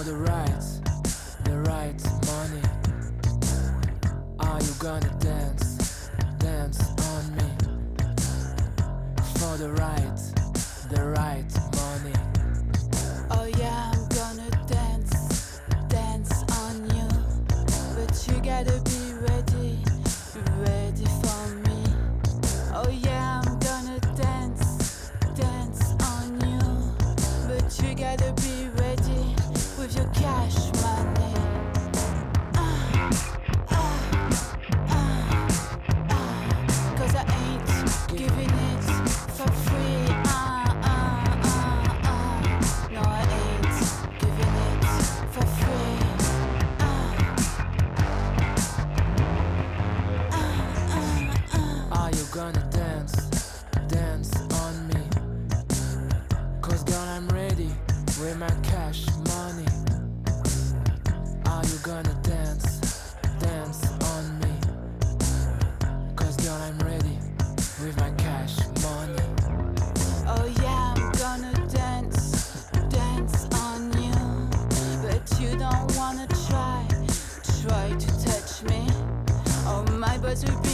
For the right money. Are you gonna dance, dance on me? For the right money. Oh yeah, I'm gonna dance, dance on you. But you gotta be ready, ready for me. Oh yeah, I'm gonna dance, dance on you. But you gotta be ready with your cash money. Cause I ain't giving it for free. No, I ain't giving it for free. Are you gonna dance, dance on me? Cause girl, I'm ready with my cash money. Are you gonna dance, dance on me? Cause girl, I'm ready with my cash money. Oh yeah, I'm gonna dance, dance on you. But you don't wanna try to touch me. Oh, my boss will be